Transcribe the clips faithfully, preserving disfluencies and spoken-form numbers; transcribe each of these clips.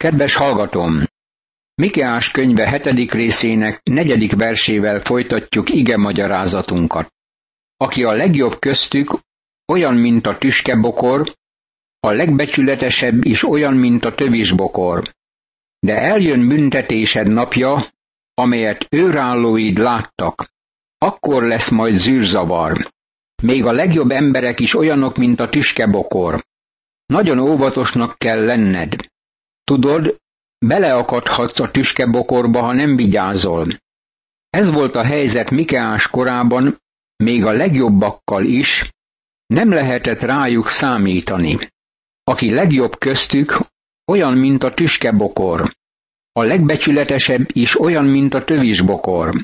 Kedves hallgatóm! Mikeás könyve hetedik részének negyedik versével folytatjuk igemagyarázatunkat. Aki a legjobb köztük, olyan, mint a tüskebokor, a legbecsületesebb is olyan, mint a tövisbokor. De eljön büntetésed napja, amelyet őrállóid láttak. Akkor lesz majd zűrzavar. Még a legjobb emberek is olyanok, mint a tüskebokor. Nagyon óvatosnak kell lenned. Tudod, beleakadhatsz a tüskebokorba, ha nem vigyázol. Ez volt a helyzet Mikeás korában, még a legjobbakkal is, nem lehetett rájuk számítani. Aki legjobb köztük, olyan, mint a tüskebokor. A legbecsületesebb is olyan, mint a tövisbokor.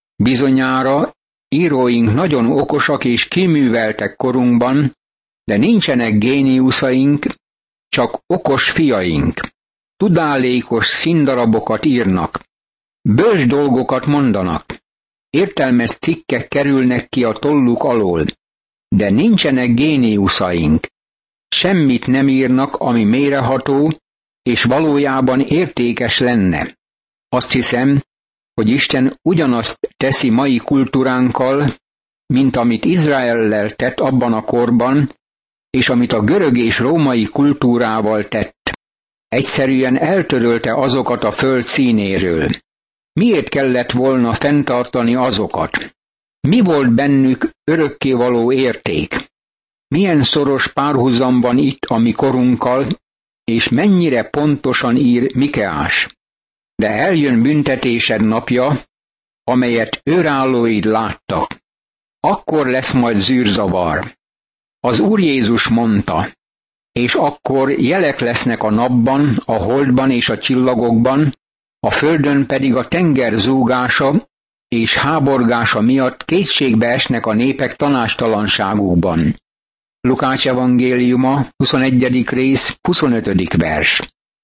Bizonyára íróink nagyon okosak és kiműveltek korunkban, de nincsenek géniuszaink, csak okos fiaink. Tudálékos színdarabokat írnak. Bölcs dolgokat mondanak. Értelmes cikkek kerülnek ki a tolluk alól. De nincsenek géniuszaink. Semmit nem írnak, ami mélyreható, és valójában értékes lenne. Azt hiszem, hogy Isten ugyanazt teszi mai kultúránkkal, mint amit Izraellel tett abban a korban, és amit a görög és római kultúrával tett. Egyszerűen eltörölte azokat a föld színéről. Miért kellett volna fenntartani azokat? Mi volt bennük örökkévaló érték? Milyen szoros párhuzam van itt a mi korunkkal, és mennyire pontosan ír Mikeás. De eljön büntetésed napja, amelyet őrállóid láttak. Akkor lesz majd zűrzavar. Az Úr Jézus mondta, és akkor jelek lesznek a napban, a holdban és a csillagokban, a földön pedig a tenger zúgása és háborgása miatt kétségbe esnek a népek tanástalanságukban. Lukács evangéliuma, huszonegyedik rész, huszonötödik vers.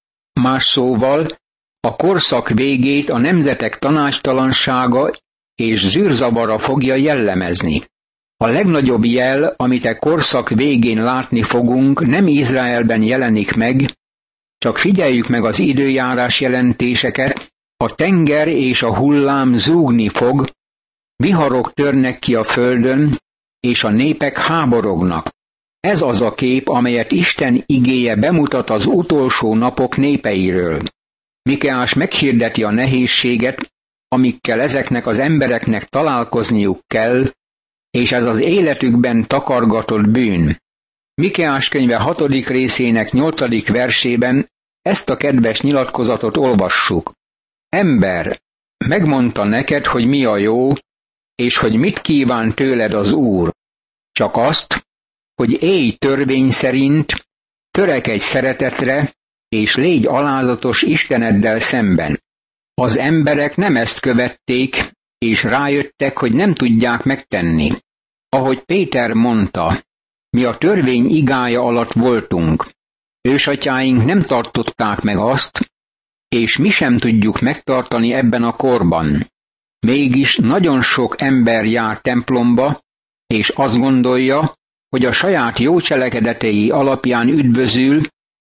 Más szóval, a korszak végét a nemzetek tanácstalansága és zűrzavara fogja jellemezni. A legnagyobb jel, amit a korszak végén látni fogunk, nem Izraelben jelenik meg, csak figyeljük meg az időjárás jelentéseket, a tenger és a hullám zúgni fog, viharok törnek ki a földön, és a népek háborognak. Ez az a kép, amelyet Isten igéje bemutat az utolsó napok népeiről. Mikeás meghirdeti a nehézséget, amikkel ezeknek az embereknek találkozniuk kell, és ez az életükben takargatott bűn. Mikeás könyve hatodik részének nyolcadik versében ezt a kedves nyilatkozatot olvassuk. Ember, megmondta neked, hogy mi a jó, és hogy mit kíván tőled az Úr. Csak azt, hogy élj törvény szerint, törekedj szeretetre, és légy alázatos Isteneddel szemben. Az emberek nem ezt követték, és rájöttek, hogy nem tudják megtenni. Ahogy Péter mondta, mi a törvény igája alatt voltunk. Ősatyáink nem tartották meg azt, és mi sem tudjuk megtartani ebben a korban. Mégis nagyon sok ember jár templomba, és azt gondolja, hogy a saját jó cselekedetei alapján üdvözül,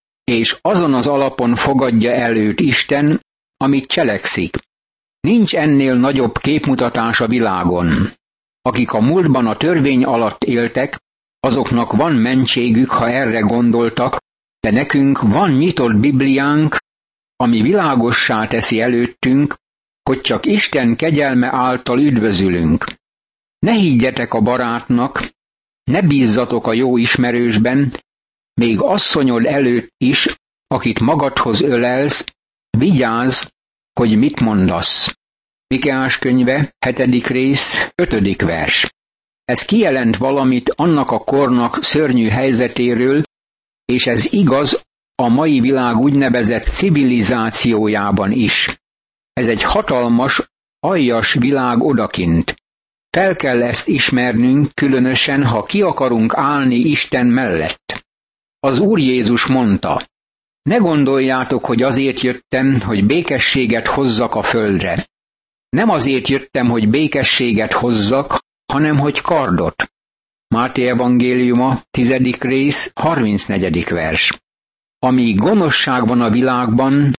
és azon az alapon fogadja el őt Isten, amit cselekszik. Nincs ennél nagyobb képmutatás a világon. Akik a múltban a törvény alatt éltek, azoknak van mentségük, ha erre gondoltak, de nekünk van nyitott Bibliánk, ami világossá teszi előttünk, hogy csak Isten kegyelme által üdvözülünk. Ne higgyetek a barátnak, ne bízzatok a jó ismerősben, még asszonyod előtt is, akit magadhoz ölelsz, vigyázz, hogy mit mondasz. Mikeás könyve, hetedik rész, ötödik vers. Ez kijelent valamit annak a kornak szörnyű helyzetéről, és ez igaz a mai világ úgynevezett civilizációjában is. Ez egy hatalmas, aljas világ odakint. Fel kell ezt ismernünk, különösen, ha ki akarunk állni Isten mellett. Az Úr Jézus mondta, ne gondoljátok, hogy azért jöttem, hogy békességet hozzak a földre. Nem azért jöttem, hogy békességet hozzak, hanem hogy kardot. Máté evangéliuma, tizedik rész, harmincnegyedik vers. Amíg gonoszság van a világban,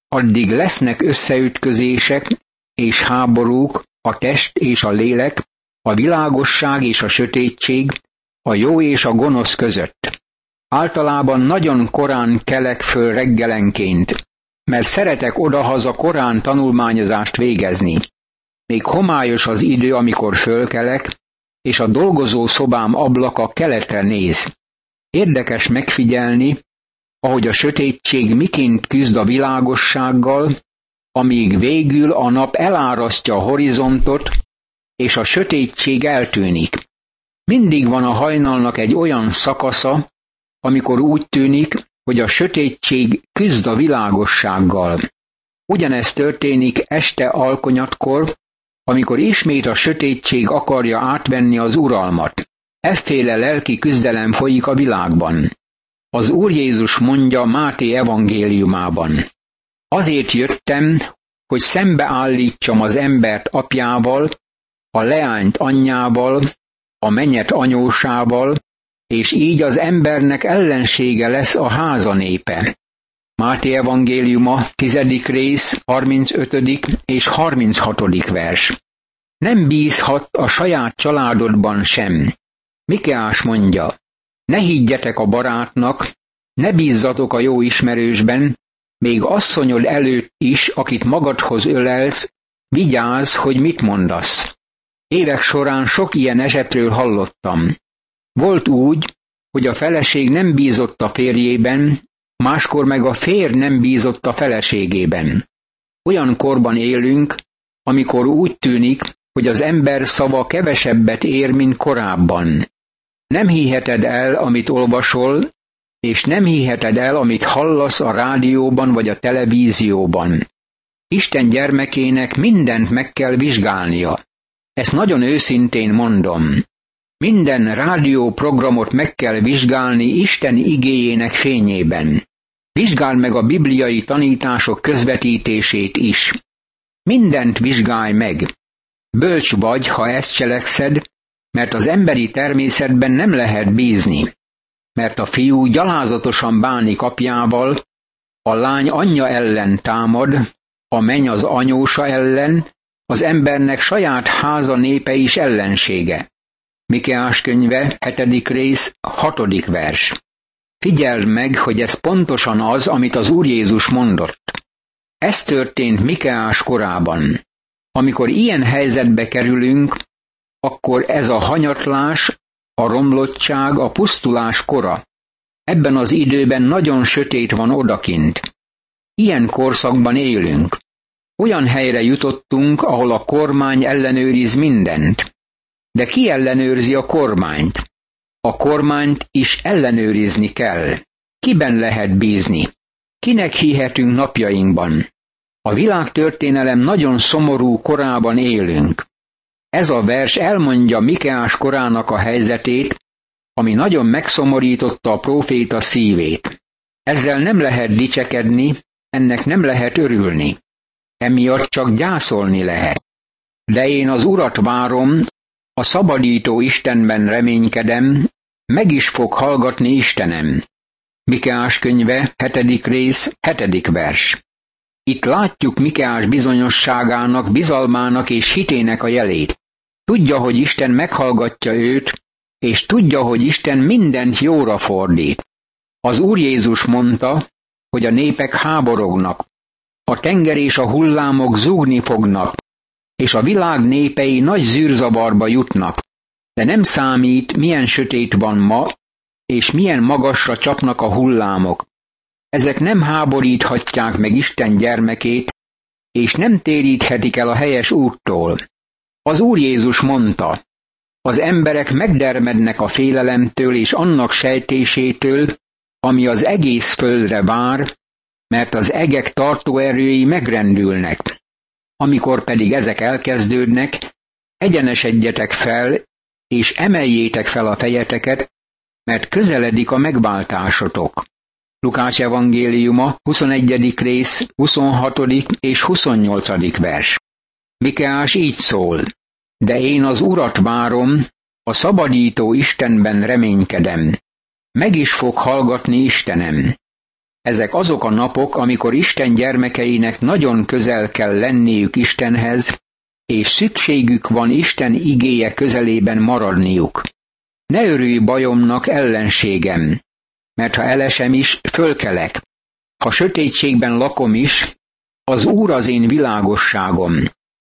addig lesznek összeütközések és háborúk a test és a lélek, a világosság és a sötétség, a jó és a gonosz között. Általában nagyon korán kelek föl reggelenként, mert szeretek odahaza korán tanulmányozást végezni. Még homályos az idő, amikor fölkelek, és a dolgozó szobám ablaka keletre néz. Érdekes megfigyelni, ahogy a sötétség miként küzd a világossággal, amíg végül a nap elárasztja a horizontot, és a sötétség eltűnik. Mindig van a hajnalnak egy olyan szakasza, amikor úgy tűnik, hogy a sötétség küzd a világossággal. Ugyanezt történik este alkonyatkor, amikor ismét a sötétség akarja átvenni az uralmat. Efféle lelki küzdelem folyik a világban. Az Úr Jézus mondja Máté evangéliumában: azért jöttem, hogy szembeállítsam az embert apjával, a leányt anyjával, a mennyet anyósával, és így az embernek ellensége lesz a háza népe. Máté evangéliuma, tizedik rész, harmincötödik és harminchatodik vers. Nem bízhat a saját családodban sem. Mikeás mondja: ne higgyetek a barátnak, ne bízzatok a jó ismerősben, még asszonyod előtt is, akit magadhoz ölelsz, vigyázz, hogy mit mondasz. Évek során sok ilyen esetről hallottam. Volt úgy, hogy a feleség nem bízott a férjében, máskor meg a férj nem bízott a feleségében. Olyan korban élünk, amikor úgy tűnik, hogy az ember szava kevesebbet ér, mint korábban. Nem hiheted el, amit olvasol, és nem hiheted el, amit hallasz a rádióban vagy a televízióban. Isten gyermekének mindent meg kell vizsgálnia. Ezt nagyon őszintén mondom. Minden rádióprogramot meg kell vizsgálni Isten igéjének fényében. Vizsgáld meg a bibliai tanítások közvetítését is. Mindent vizsgálj meg. Bölcs vagy, ha ezt cselekszed, mert az emberi természetben nem lehet bízni. Mert a fiú gyalázatosan bánik apjával, a lány anyja ellen támad, a menny az anyósa ellen, az embernek saját háza népe is ellensége. Mikeás könyve, hetedik rész, hatodik vers. Figyeld meg, hogy ez pontosan az, amit az Úr Jézus mondott. Ez történt Mikeás korában. Amikor ilyen helyzetbe kerülünk, akkor ez a hanyatlás, a romlottság, a pusztulás kora. Ebben az időben nagyon sötét van odakint. Ilyen korszakban élünk. Olyan helyre jutottunk, ahol a kormány ellenőriz mindent. De ki ellenőrzi a kormányt? A kormányt is ellenőrizni kell. Kiben lehet bízni? Kinek hihetünk napjainkban? A világtörténelem nagyon szomorú korában élünk. Ez a vers elmondja Mikeás korának a helyzetét, ami nagyon megszomorította a próféta szívét. Ezzel nem lehet dicsekedni, ennek nem lehet örülni. Emiatt csak gyászolni lehet. De én az Urat várom, a szabadító Istenben reménykedem, meg is fog hallgatni Istenem. Mikeás könyve, hetedik rész, hetedik vers. Itt látjuk Mikeás bizonyosságának, bizalmának és hitének a jelét. Tudja, hogy Isten meghallgatja őt, és tudja, hogy Isten mindent jóra fordít. Az Úr Jézus mondta, hogy a népek háborognak, a tenger és a hullámok zúgni fognak, és a világ népei nagy zűrzavarba jutnak. De nem számít, milyen sötét van ma, és milyen magasra csapnak a hullámok. Ezek nem háboríthatják meg Isten gyermekét, és nem téríthetik el a helyes úttól. Az Úr Jézus mondta, az emberek megdermednek a félelemtől és annak sejtésétől, ami az egész földre vár, mert az egek tartóerői megrendülnek. Amikor pedig ezek elkezdődnek, egyenesedjetek fel, és emeljétek fel a fejeteket, mert közeledik a megváltásotok. Lukács evangéliuma, huszonegyedik rész, huszonhatodik és huszonnyolcadik vers. Mikeás így szól: de én az Urat várom, a szabadító Istenben reménykedem. Meg is fog hallgatni Istenem. Ezek azok a napok, amikor Isten gyermekeinek nagyon közel kell lenniük Istenhez, és szükségük van Isten igéje közelében maradniuk. Ne örülj bajomnak, ellenségem, mert ha elesem is, fölkelek. Ha sötétségben lakom is, az Úr az én világosságom.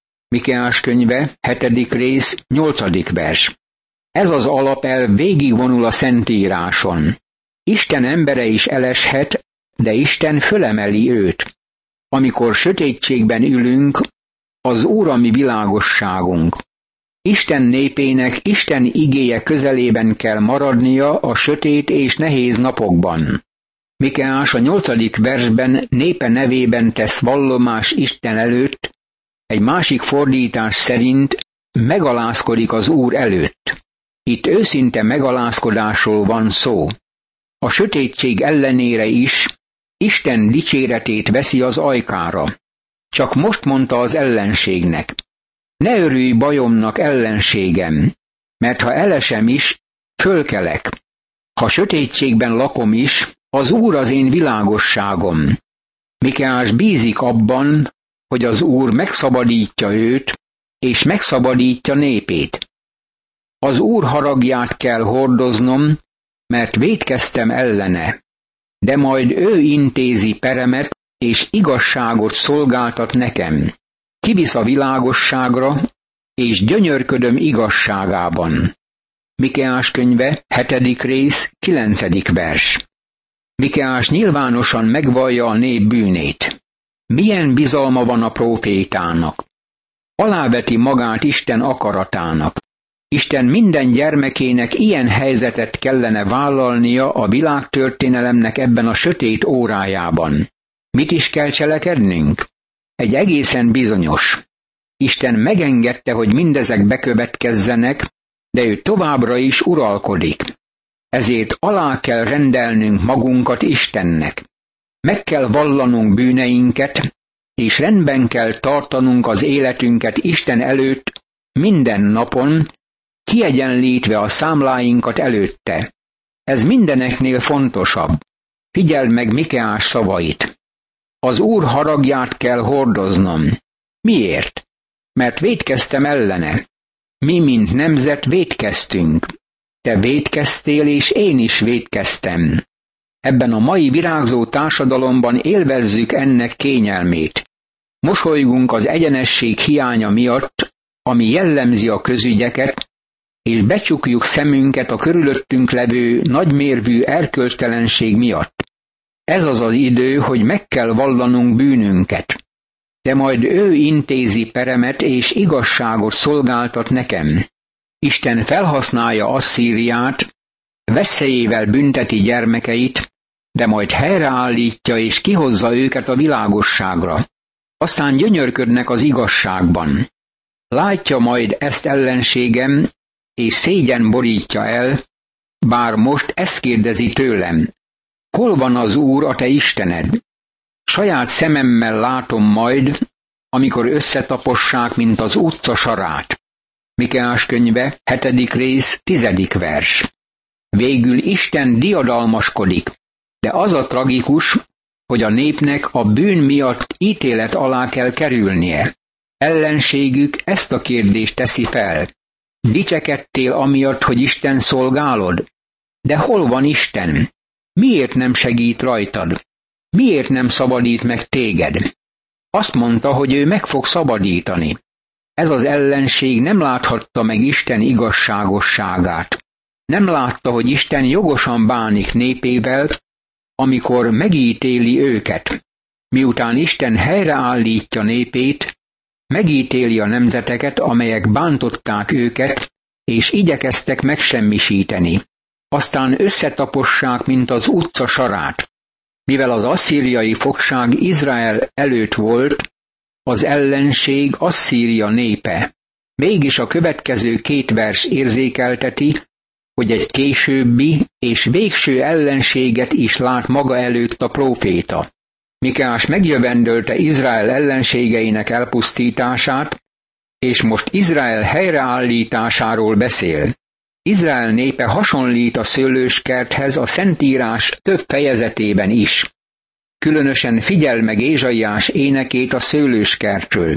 Mikeás könyve, hetedik rész, nyolcadik vers. Ez az alapelv végigvonul a Szentíráson. Isten embere is eleshet, de Isten fölemeli őt. Amikor sötétségben ülünk, az Úr a mi világosságunk. Isten népének Isten igéje közelében kell maradnia a sötét és nehéz napokban. Mikeás a nyolcadik versben népe nevében tesz vallomás Isten előtt, egy másik fordítás szerint megalázkodik az Úr előtt. Itt őszinte megalázkodásról van szó. A sötétség ellenére is Isten dicséretét veszi az ajkára. Csak most mondta az ellenségnek: ne örülj bajomnak, ellenségem, mert ha elesem is, fölkelek. Ha sötétségben lakom is, az Úr az én világosságom. Mikeás bízik abban, hogy az Úr megszabadítja őt, és megszabadítja népét. Az Úr haragját kell hordoznom, mert vétkeztem ellene. De majd ő intézi peremet, és igazságot szolgáltat nekem. Kivisz a világosságra, és gyönyörködöm igazságában. Mikeás könyve, hetedik rész, kilencedik vers. Mikeás nyilvánosan megvallja a nép bűnét. Milyen bizalma van a prófétának. Aláveti magát Isten akaratának. Isten minden gyermekének ilyen helyzetet kellene vállalnia a világtörténelemnek ebben a sötét órájában. Mit is kell cselekednünk? Egy egészen bizonyos. Isten megengedte, hogy mindezek bekövetkezzenek, de ő továbbra is uralkodik. Ezért alá kell rendelnünk magunkat Istennek. Meg kell vallanunk bűneinket, és rendben kell tartanunk az életünket Isten előtt minden napon, kiegyenlítve a számláinkat előtte. Ez mindeneknél fontosabb. Figyeld meg Mikeás szavait. Az Úr haragját kell hordoznom. Miért? Mert vétkeztem ellene. Mi, mint nemzet, vétkeztünk. Te vétkeztél, és én is vétkeztem. Ebben a mai virágzó társadalomban élvezzük ennek kényelmét. Mosolygunk az egyenesség hiánya miatt, ami jellemzi a közügyeket, és becsukjuk szemünket a körülöttünk levő nagymérvű erkölctelenség miatt. Ez az az idő, hogy meg kell vallanunk bűnünket. De majd ő intézi peremet és igazságot szolgáltat nekem. Isten felhasználja Asszíriát, veszélyével bünteti gyermekeit, de majd helyreállítja és kihozza őket a világosságra. Aztán gyönyörködnek az igazságban. Látja majd ezt ellenségem, és szégyen borítja el, bár most ezt kérdezi tőlem. Hol van az Úr, a te Istened? Saját szememmel látom majd, amikor összetapossák, mint az utca sarát. Mikeás könyve, hetedik rész, tizedik vers. Végül Isten diadalmaskodik, de az a tragikus, hogy a népnek a bűn miatt ítélet alá kell kerülnie. Ellenségük ezt a kérdést teszi fel. Dicsekedtél amiatt, hogy Isten szolgálod? De hol van Isten? Miért nem segít rajtad? Miért nem szabadít meg téged? Azt mondta, hogy ő meg fog szabadítani. Ez az ellenség nem láthatta meg Isten igazságosságát. Nem látta, hogy Isten jogosan bánik népével, amikor megítéli őket. Miután Isten helyreállítja népét, megítéli a nemzeteket, amelyek bántották őket, és igyekeztek megsemmisíteni. Aztán összetapossák, mint az utca sarát. Mivel az asszíriai fogság Izrael előtt volt, az ellenség Asszíria népe. Mégis a következő két vers érzékelteti, hogy egy későbbi és végső ellenséget is lát maga előtt a próféta. Mikeás megjövendölte Izrael ellenségeinek elpusztítását, és most Izrael helyreállításáról beszél. Izrael népe hasonlít a szőlőskerthez a Szentírás több fejezetében is. Különösen figyeld meg Ézsaiás énekét a szőlőskertről.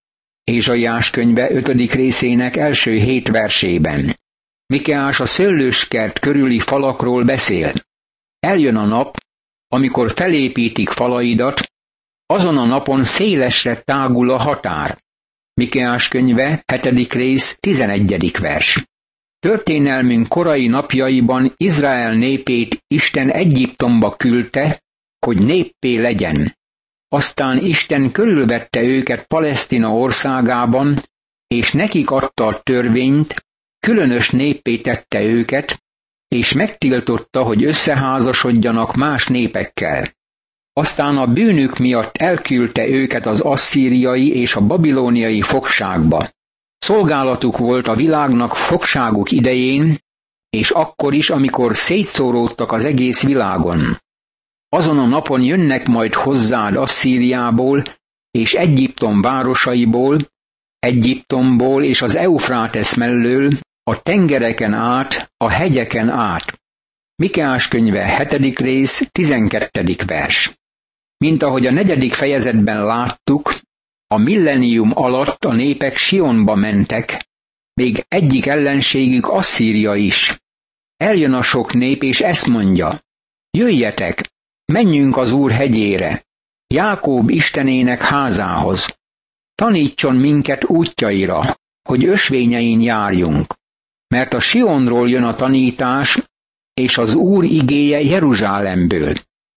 Ézsaiás könyve ötödik részének első hét versében. Mikeás a szőlőskert körüli falakról beszél. Eljön a nap, amikor felépítik falaidat, azon a napon szélesre tágul a határ. Mikeás könyve hetedik rész tizenegyedik vers. Történelmünk korai napjaiban Izrael népét Isten Egyiptomba küldte, hogy néppé legyen. Aztán Isten körülvette őket Palesztina országában, és nekik adta a törvényt, különös néppé tette őket, és megtiltotta, hogy összeházasodjanak más népekkel. Aztán a bűnük miatt elküldte őket az asszíriai és a babilóniai fogságba. Szolgálatuk volt a világnak fogságuk idején, és akkor is, amikor szétszóródtak az egész világon. Azon a napon jönnek majd hozzád Asszíriából és Egyiptom városaiból, Egyiptomból és az Eufrátesz mellől, a tengereken át, a hegyeken át. Mikeás könyve hetedik rész tizenkettedik vers. Mint ahogy a negyedik fejezetben láttuk, a millennium alatt a népek Sionba mentek, még egyik ellenségük Asszíria is. Eljön a sok nép, és ezt mondja: jöjjetek, menjünk az Úr hegyére, Jákób Istenének házához. Tanítson minket útjaira, hogy ösvényein járjunk. Mert a Sionról jön a tanítás, és az Úr igéje Jeruzsálemből.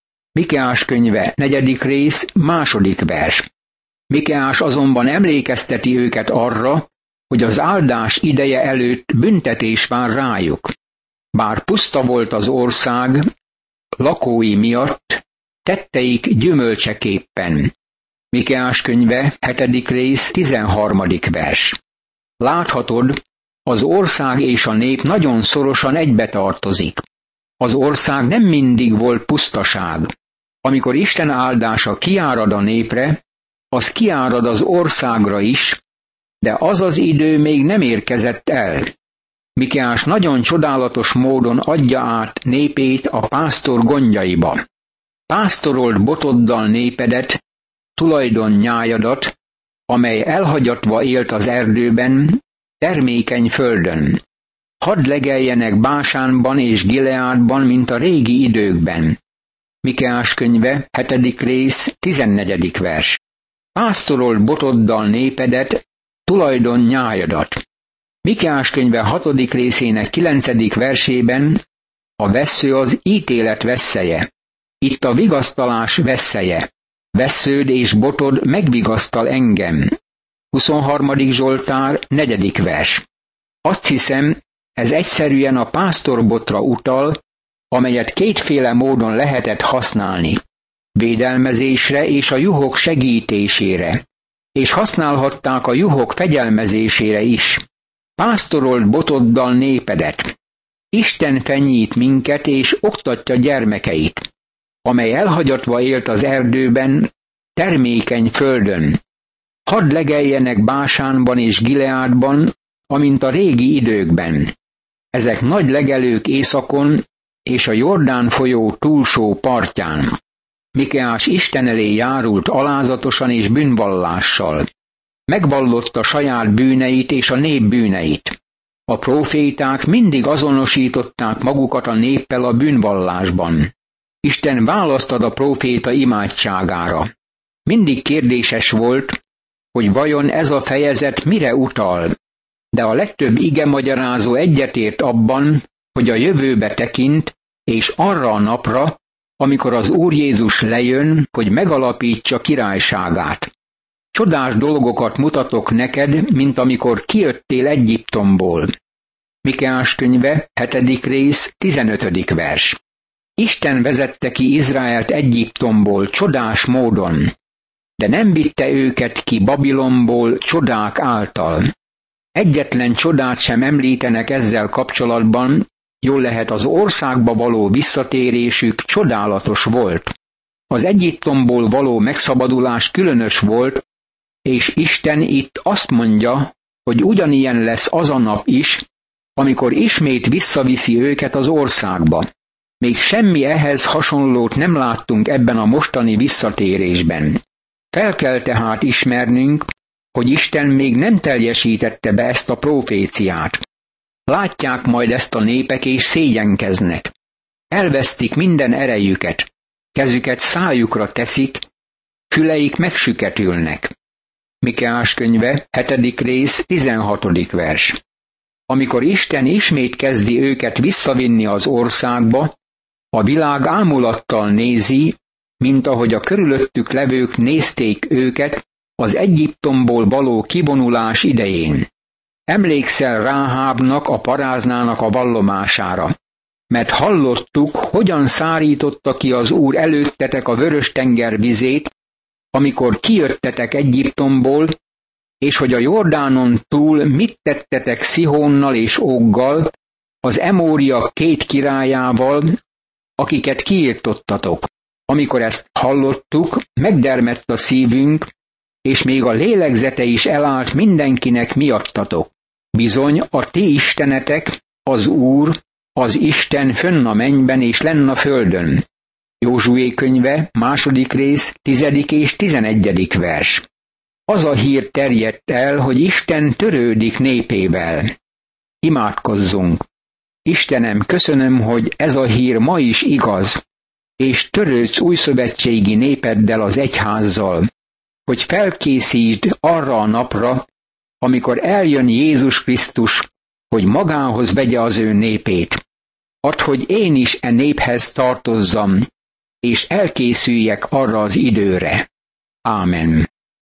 Mikeás könyve negyedik rész második vers. Mikeás azonban emlékezteti őket arra, hogy az áldás ideje előtt büntetés vár rájuk. Bár puszta volt az ország lakói miatt, tetteik gyümölcseképpen. Mikeás könyve hetedik rész tizenharmadik vers. Láthatod, az ország és a nép nagyon szorosan egybetartozik. Az ország nem mindig volt pusztaság. Amikor Isten áldása kiárad a népre, az kiárad az országra is, de az az idő még nem érkezett el. Mikeás nagyon csodálatos módon adja át népét a pásztor gondjaiba. Pásztorold botoddal népedet, tulajdon nyájadat, amely elhagyatva élt az erdőben, termékeny földön. Hadd legeljenek Básánban és Gileádban, mint a régi időkben. Mikeás könyve hetedik rész tizennegyedik vers. Pásztorold botoddal népedet, tulajdon nyájadat. Mikeás könyve hatodik részének kilencedik versében a vessző az ítélet vesszeje. Itt a vigasztalás vesszeje. Vessződ és botod megvigasztal engem. huszonharmadik Zsoltár, negyedik vers. Azt hiszem, ez egyszerűen a pásztorbotra utal, amelyet kétféle módon lehetett használni. Védelmezésre és a juhok segítésére, és használhatták a juhok fegyelmezésére is. Pásztorold botoddal népedet. Isten fenyít minket és oktatja gyermekeit, amely elhagyatva élt az erdőben, termékeny földön. Hadd legeljenek Básánban és Gileádban, amint a régi időkben. Ezek nagy legelők északon és a Jordán folyó túlsó partján. Mikeás Isten elé járult alázatosan és bűnvallással. Megvallotta saját bűneit és a nép bűneit. A próféták mindig azonosították magukat a néppel a bűnvallásban. Isten választ ad a próféta imádságára. Mindig kérdéses volt, hogy vajon ez a fejezet mire utal, de a legtöbb igemagyarázó egyetért abban, hogy a jövőbe tekint, és arra a napra, amikor az Úr Jézus lejön, hogy megalapítsa királyságát. Csodás dolgokat mutatok neked, mint amikor kijöttél Egyiptomból. Mikeás könyve, hetedik rész, tizenötödik vers. Isten vezette ki Izraelt Egyiptomból csodás módon, de nem vitte őket ki Babilonból csodák által. Egyetlen csodát sem említenek ezzel kapcsolatban, jól lehet az országba való visszatérésük csodálatos volt. Az Egyiptomból való megszabadulás különös volt, és Isten itt azt mondja, hogy ugyanilyen lesz az a nap is, amikor ismét visszaviszi őket az országba. Még semmi ehhez hasonlót nem láttunk ebben a mostani visszatérésben. Fel kell tehát ismernünk, hogy Isten még nem teljesítette be ezt a proféciát. Látják majd ezt a népek és szégyenkeznek. Elvesztik minden erejüket, kezüket szájukra teszik, füleik megsüketülnek. Mikeás könyve, hetedik rész, tizenhatodik vers. Amikor Isten ismét kezdi őket visszavinni az országba, a világ ámulattal nézi, mint ahogy a körülöttük levők nézték őket az Egyiptomból való kivonulás idején. Emlékszel Ráhábnak, a paráznának a vallomására, mert hallottuk, hogyan szárította ki az Úr előttetek a Vörös-tenger vizét, amikor kijöttetek Egyiptomból, és hogy a Jordánon túl mit tettetek Szihónnal és Óggal, az emóriak két királyával, akiket kiirtottatok. Amikor ezt hallottuk, megdermedt a szívünk, és még a lélegzete is elállt mindenkinek miattatok. Bizony a ti istenetek, az Úr, az Isten fönn a mennyben és lenn a földön. Józsué könyve, második rész, tizedik és tizenegyedik vers. Az a hír terjedt el, hogy Isten törődik népével. Imádkozzunk! Istenem, köszönöm, hogy ez a hír ma is igaz, és törődsz újszövetségi népeddel, az egyházzal, hogy felkészítsd arra a napra, amikor eljön Jézus Krisztus, hogy magához vegye az ő népét. Add, hogy én is e néphez tartozzam, és elkészüljek arra az időre. Ámen.